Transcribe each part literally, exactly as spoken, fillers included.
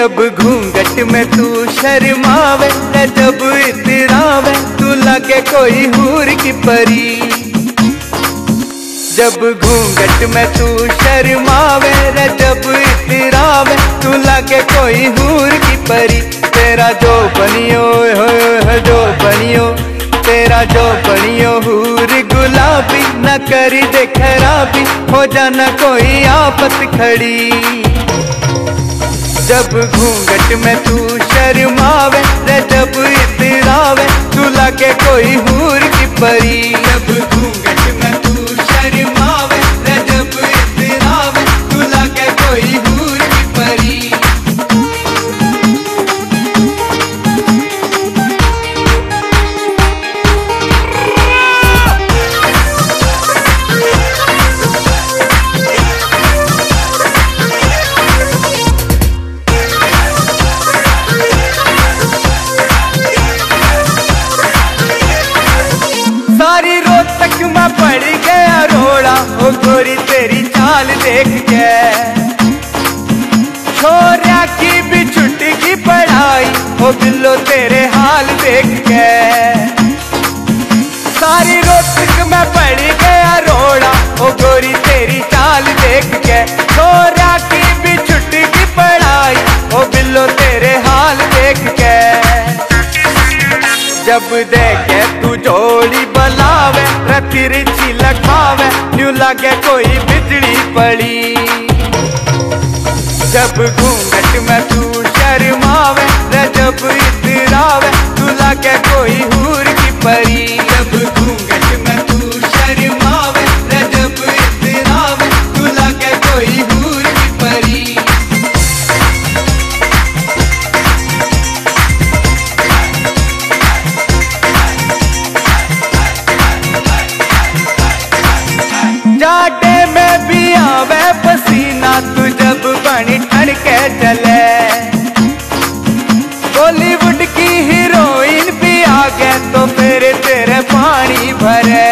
जब घूंघट में तू शर्मावे, जब इतरावे तू लगे कोई हूर की परी। जब घूंघट में तू शर्मावे, जब इतरावे तू लगे कोई हूर की परी। तेरा जो बनियो हो जो बनियो, तेरा जो बनियो हूर गुलाबी, न करी दे खराबी, हो जाना कोई आफत खड़ी। जब घूंघट में तू शर्मावे, जब इतरावे तू लगे कोई हूर की परी। जब घूंघट में तू शर्मावे, जब इतरावे तू लगे कोई हूर की परी। सारी रोज तक मैं पड़ गया रोड़ा, ओ गोरी तेरी चाल देख के। छोरिया की भी छुट की पढ़ाई, ओ बिल्लो तेरे हाल देख के। सारी रोज तक मैं पड़ गया रोड़ा, ओ गोरी तेरी चाल देख के। छोरिया की भी छुट की पढ़ाई, ओ बिल्लो तेरे हाल देख के। जब देखे तू जोड़ी बलावे, तिरछी लखावे, न्यू लगे कोई बिजली पड़ी। जब घूंघट में तू शर्मावे, जब इतरावे तू लगे कोई हूर की परी। जब घूंघट में तू शर्मावे, जब इतरावे तू लगे कोई हूर की परी। जाटे में भी आवे पसीना, तू जब बनी ठन के चले। बॉलीवुड की हीरोइन भी आ गए तो फिर तेरे पानी भरे।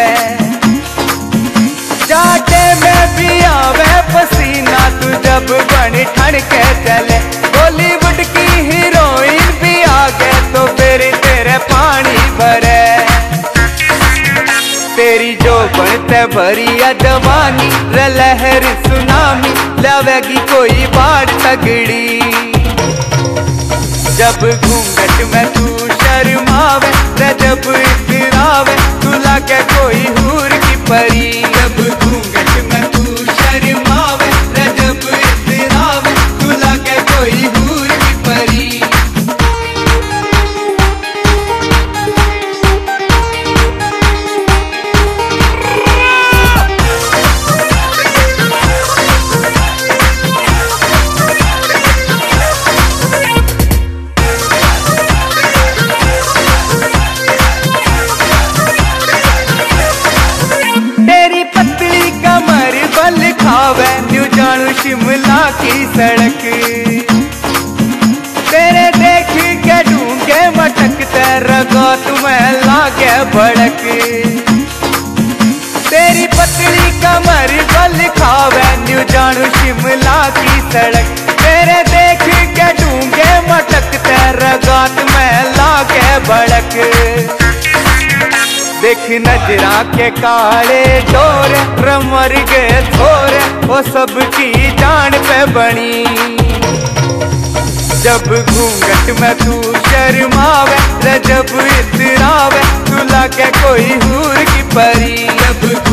जाटे में भी आवे पसीना, तू जब बनी ठन के चले। बॉलीवुड की हीरोइन भी आ गए तो फिर तेरे पानी भरे। तेरी जो बनते भरिया जवानी, लहर सुनामी लावेगी कोई बाढ़ तगड़ी। जब घूंघट में तू शर्मावे, जब इतरावे तू लगे कोई हूर की परी। जब घूंघट में तू शर्मावे, जब इतरावे तू लगे कोई हूर की परी। खावे न्यू जानू शिमला की सड़क। तेरे देख के ढूंढे मटकते रगा तुम्हें लागे भड़क। तेरी पतली कमर बल खावे न्यू जानू शिमला की सड़क। तेरे देख के ढूंढे मटकते रगा तुम्हें लागे भड़क। देख नजरा के काले डोरे, रमर गए थोरे, वो सबकी जान पे बनी। जब घूंघट में तू शर्मावे, जब इतरावे तू लगे कोई हूर की परी। जब